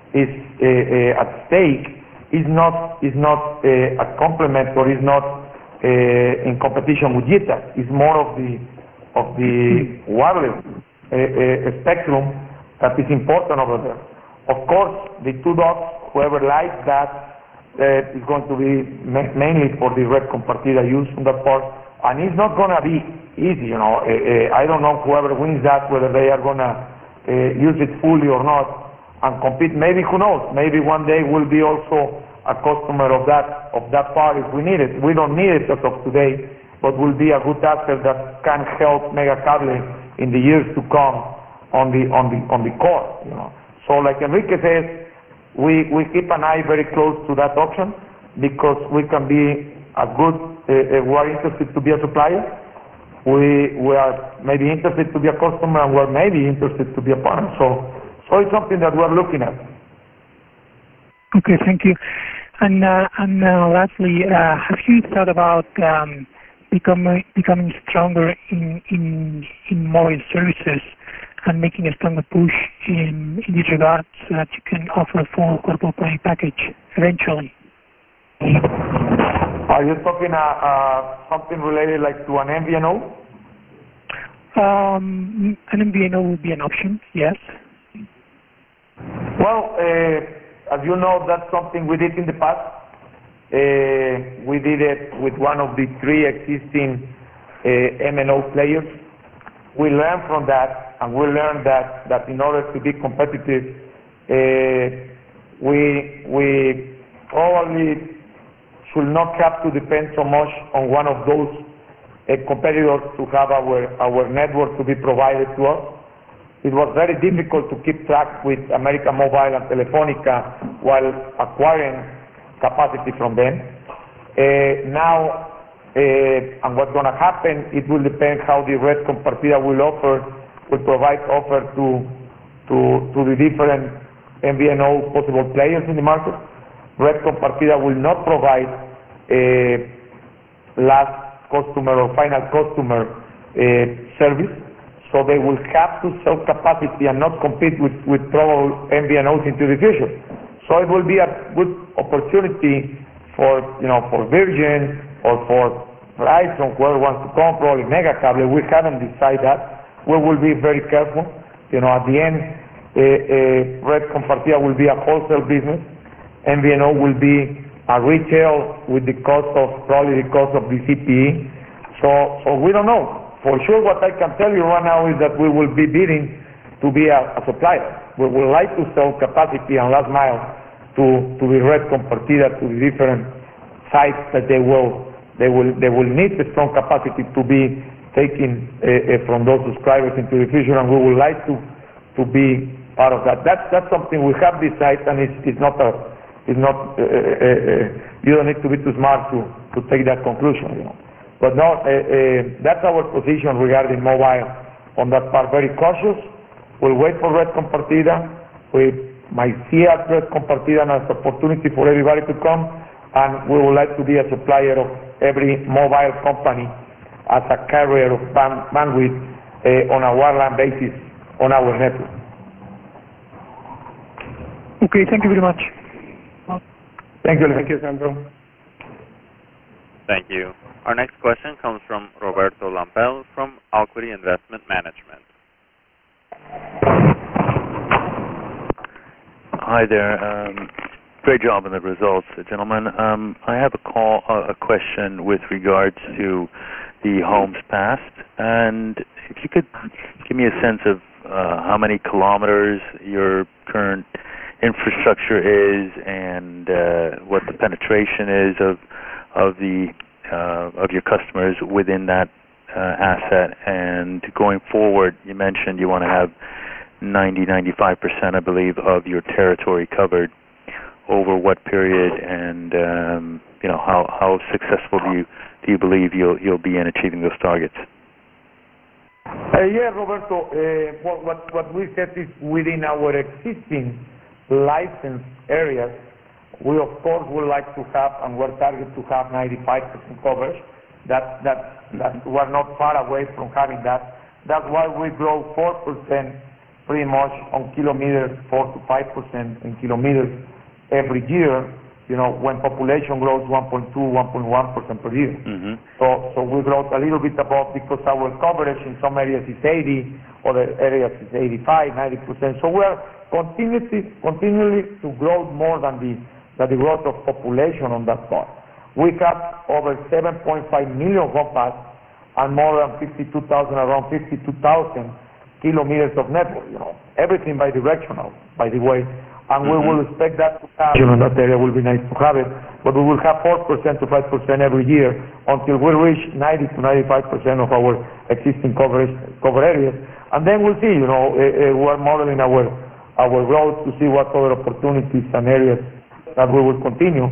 at stake is not a complement, or is not in competition with GTAC. It's more of the wireless spectrum that is important over there. Of course, the 2 dots, whoever likes that, is going to be mainly for the Red Compartida use on that part, and it's not going to be easy, I don't know whoever wins that, whether they are going to use it fully or not and compete. Maybe, who knows, maybe one day we'll be also a customer of that part if we need it. We don't need it as of today, but will be a good asset that can help Megacable in the years to come on the core. So like Enrique says, we keep an eye very close to that auction, because we can be a good, we are interested to be a supplier. We are maybe interested to be a customer, and we're maybe interested to be a partner. So it's something that we're looking at. Okay, thank you. And lastly, have you thought about becoming stronger in mobile services and making a stronger push in this regard, so that you can offer a full corporate play package eventually? Are you talking something related like to an MVNO? An MVNO would be an option, yes. Well, as you know, that's something we did in the past. We did it with one of the 3 existing MNO players. We learned from that, and we learned that in order to be competitive, we probably should not have to depend so much on one of those competitors to have our network to be provided to us. It was very difficult to keep track with America Mobile and Telefonica while acquiring capacity from them. Now, and what's going to happen, it will depend how the Red Compartida will provide offer to the different MVNO possible players in the market. Red Compartida will not provide last customer or final customer service, so they will have to sell capacity and not compete with probable MVNOs into the future. So it will be a good opportunity for Virgin or for Verizon, whoever wants to come, probably Megacable. We haven't decided that. We will be very careful. At the end, Red Compartida will be a wholesale business. MVNO will be a retail with probably the cost of the CPE. So we don't know. For sure, what I can tell you right now is that we will be bidding to be a supplier. We would like to sell capacity and last mile to the Red Compartida, to the different sites that they will need the strong capacity to be taken from those subscribers into the future, and we would like to be part of that. That's something we have decided, and you don't need to be too smart to take that conclusion. But no, that's our position regarding mobile on that part. Very cautious. We'll wait for Red Compartida. We might see at Red Compartida as an opportunity for everybody to come, and we would like to be a supplier of every mobile company as a carrier of bandwidth on a wireline basis on our network. Okay, thank you very much. Thank you. Thank you, Sandro. Thank you. Our next question comes from Roberto Lampel from Alquity Investment Management. Hi there. Great job on the results, gentlemen. I have a question with regards to the homes passed, and if you could give me a sense of how many kilometers your current infrastructure is, and what the penetration is of your customers within that asset. And going forward, you mentioned you want to have 95%, I believe, of your territory covered. Over what period, and how successful do you believe you'll be in achieving those targets? Yeah, Roberto. What we said is within our existing licensed areas, we of course would like to have, and we're targeted to have 95% coverage. That we're not far away from having that. That's why we grow 4% pretty much on kilometers, 4 to 5% in kilometers every year, when population grows 1.2, 1.1% per year. Mm-hmm. So we grow a little bit above because our coverage in some areas is 80, other areas is 85, 90%. So we are continually to grow more than the growth of population on that part. We have over 7.5 million home pass and more than around 52,000 kilometers of network. Everything bidirectional, by the way. And we will expect that to have, in that area will be nice to have it, but we will have 4% to 5% every year until we reach 90 to 95% of our existing cover areas. And then we'll see, we're modeling our growth to see what other opportunities and areas that we will continue.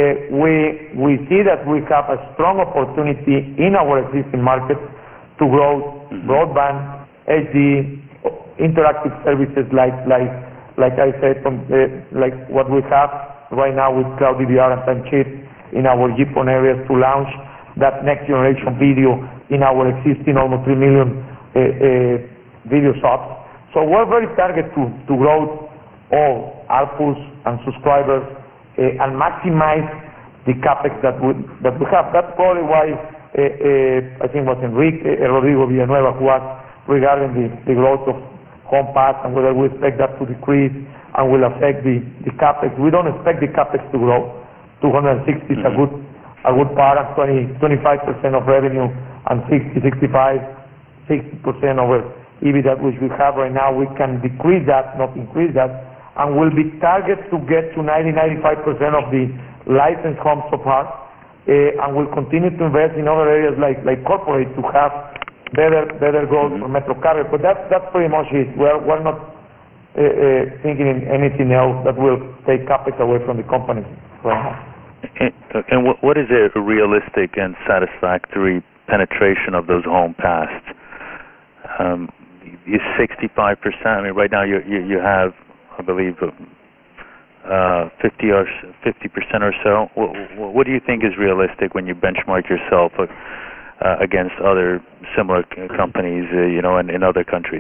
We see that we have a strong opportunity in our existing markets to grow broadband, HD, interactive services like I said, like what we have right now with Cloud DVR and Timechip in our GPON areas to launch that next generation video in our existing almost 3 million video shops. So we're very targeted to grow all ARPUs and subscribers and maximize the capex that we have. That's probably why I think it was Rodrigo Villanueva who asked regarding the growth of home pass and whether we expect that to decrease and will affect the capex. We don't expect the capex to grow. 260 is a good part, and 25% of revenue and 60% of EBITDA which we have right now. We can decrease that, not increase that, and will be targeted to get to 95% of the licensed homes so far, and we'll continue to invest in other areas like corporate to have better growth for Metro Carrier. But that's pretty much it. We're not thinking in anything else that will take capex away from the company right now. And what is a realistic and satisfactory penetration of those home passed? Is 65%? I mean, right now you have, I believe, 50% or so. What do you think is realistic when you benchmark yourself against other similar companies, in other countries?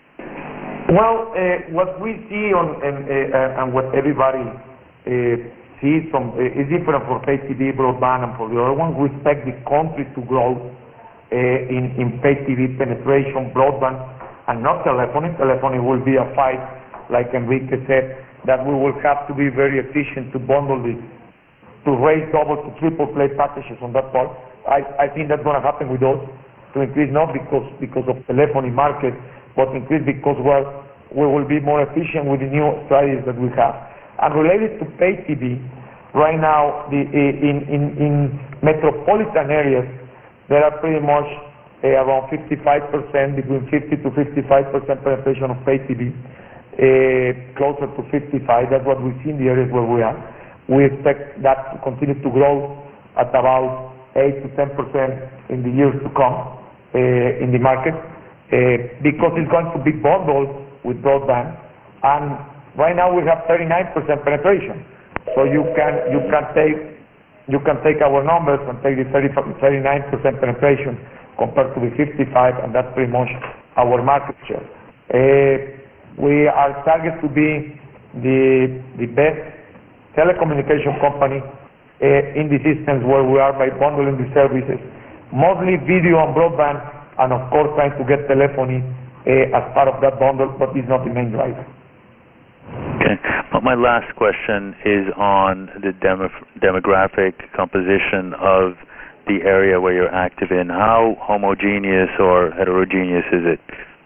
Well, what we see and what everybody see it's different for pay TV, broadband, and for the other one. We expect the country to grow in pay TV penetration, broadband, and not telephony. Telephony will be a fight, like Enrique said, that we will have to be very efficient to bundle this, to raise double to triple play packages on that part. I think that's going to happen with us, to increase not because of telephony market, but increase because we will be more efficient with the new strategies that we have. And related to pay TV, right now in metropolitan areas, there are pretty much around 55%, between 50 to 55% penetration of pay TV, closer to 55. That's what we see in the areas where we are. We expect that to continue to grow at about 8 to 10% in the years to come in the market, because it's going to be bundled with broadband. And right now we have 39% penetration. So you can take our numbers and take the 39% penetration compared to the 55, and that's pretty much our market share. We are targeted to be the best telecommunication company in the systems where we are by bundling the services, mostly video and broadband, and of course trying to get telephony as part of that bundle, but it's not the main driver. Okay. My last question is on the demographic composition of the area where you're active in. How homogeneous or heterogeneous is it?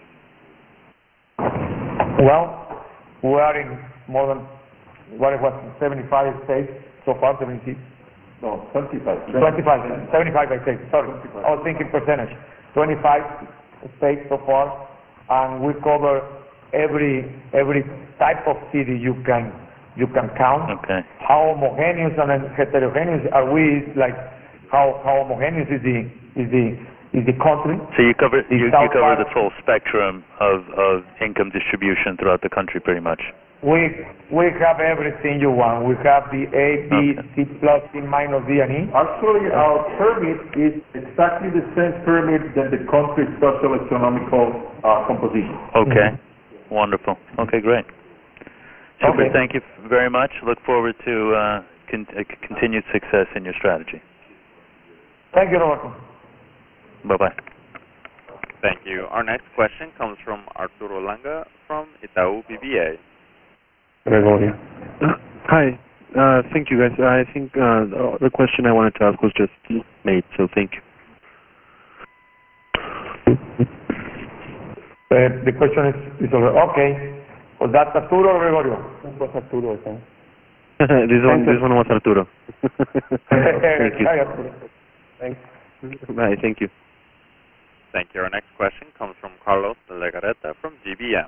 Well, we are in more than 75 states so far, 76. No, 25. 75 I say, sorry. 25. I was thinking percentage. 25 states so far, and we cover every type of city you can count. Okay. How homogeneous and heterogeneous are we? Like how homogeneous is the country? So you cover the full spectrum of income distribution throughout the country, pretty much. We have everything you want. We have the A, B, C plus, C minus, D, and E. Actually, our pyramid is exactly the same pyramid than the country's socio-economical composition. Okay. Wonderful. Okay, great. Super. Okay. Thank you very much. Look forward to continued success in your strategy. Thank you, Roberto. Bye-bye. Thank you. Our next question comes from Arturo Langa from Itaú BBA. Gregorio. Hi. Thank you, guys. I think the question I wanted to ask was just made, so thank you. The question is over. Okay. Was that Arturo or Gregorio? It was Arturo, I think. This one was Arturo. Thank you. Hi, Arturo. Thanks. Bye. Thank you. Thank you. Our next question comes from Carlos de Legarreta from GBM.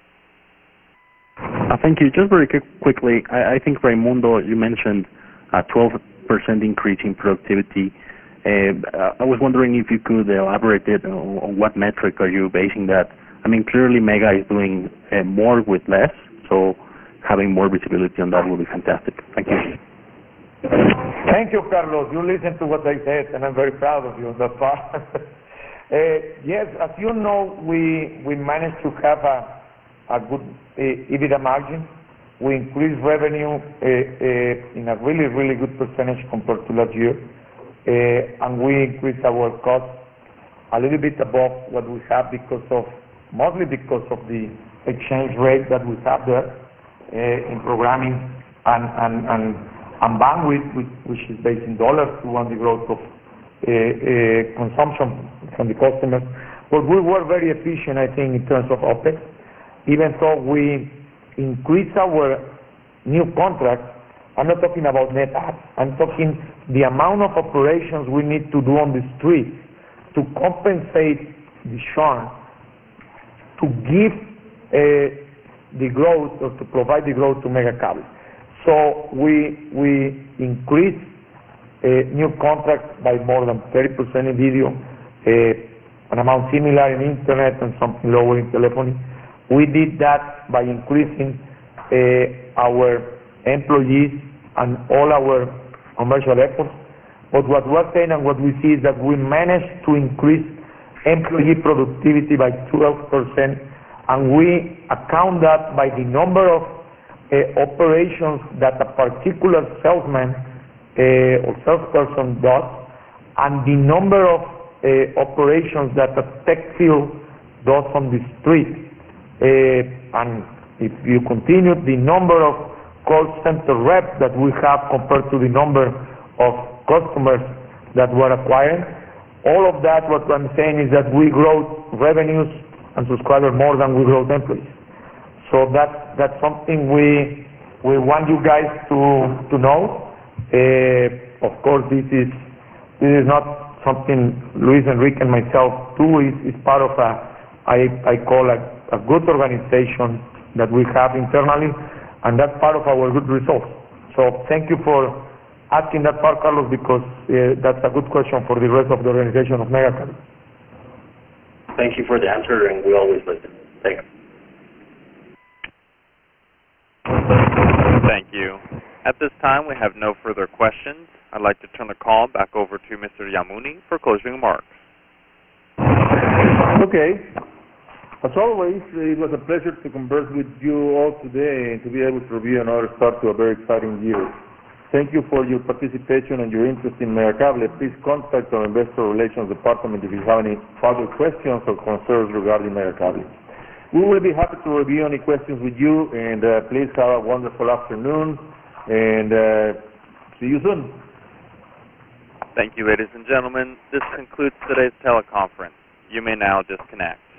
Thank you. Just very quickly, I think, Raimundo, you mentioned a 12% increase in productivity. I was wondering if you could elaborate it on what metric are you basing that. I mean, clearly Mega is doing more with less, so having more visibility on that will be fantastic. Thank you. Thank you, Carlos. You listened to what I said, and I'm very proud of you on that part. Yes, as you know, we managed to have a good EBITDA margin. We increased revenue in a really, really good percentage compared to last year, and we increased our costs a little bit above what we have mostly because of the exchange rate that we have there in programming and bandwidth, which is based in dollars, to want the growth of consumption from the customers. But we were very efficient, I think, in terms of OPEX. Even though we increased our new contracts, I'm not talking about net adds. I'm talking the amount of operations we need to do on the street to compensate the churn, to give the growth or to provide the growth to Megacable. So we increased new contracts by more than 30% in video, an amount similar in internet and something lower in telephony. We did that by increasing our employees and all our commercial efforts. But what we're saying and what we see is that we managed to increase employee productivity by 12%, and we account that by the number of operations that a particular salesman or salesperson does, and the number of operations that a tech field does on the street. And if you continue, the number of call center reps that we have compared to the number of customers that we're acquiring, all of that, what I'm saying is that we grow revenues and subscribers more than we grow employees. So that's something we want you guys to know. Of course, this is not something Luis, Enrique, and myself do. It's part of I call a good organization that we have internally, and that's part of our good results. So thank you for asking that part, Carlos, because that's a good question for the rest of the organization of Megacable. Thank you for the answer, and we always listen. Thanks. Thank you. At this time, we have no further questions. I'd like to turn the call back over to Mr. Yamuni for closing remarks. Okay. As always, it was a pleasure to converse with you all today and to be able to review another start to a very exciting year. Thank you for your participation and your interest in Megacable. Please contact our Investor Relations Department if you have any further questions or concerns regarding Megacable. We will be happy to review any questions with you, and please have a wonderful afternoon, and see you soon. Thank you, ladies and gentlemen. This concludes today's teleconference. You may now disconnect.